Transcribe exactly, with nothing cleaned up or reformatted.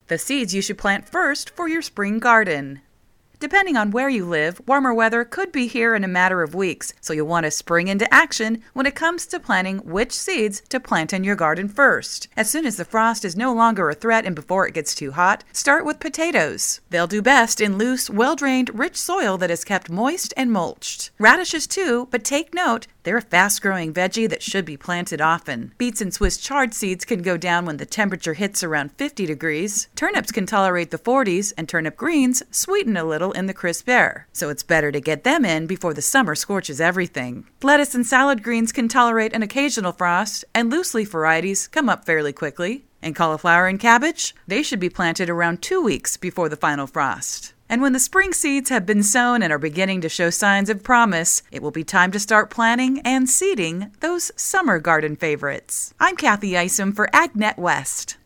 The seeds you should plant first for your spring garden. Depending on where you live, warmer weather could be here in a matter of weeks, so you'll want to spring into action when it comes to planning which seeds to plant in your garden first. As soon as the frost is no longer a threat and before it gets too hot, start with potatoes. They'll do best in loose, well-drained, rich soil that is kept moist and mulched. Radishes too, but take note, they're a fast-growing veggie that should be planted often. Beets and Swiss chard seeds can go down when the temperature hits around fifty degrees. Turnips can tolerate the forties, and turnip greens sweeten a little in the crisp air, so it's better to get them in before the summer scorches everything. Lettuce and salad greens can tolerate an occasional frost, and loose-leaf varieties come up fairly quickly. And cauliflower and cabbage? They should be planted around two weeks before the final frost. And when the spring seeds have been sown and are beginning to show signs of promise, it will be time to start planting and seeding those summer garden favorites. I'm Kathy Isom for AgNet West.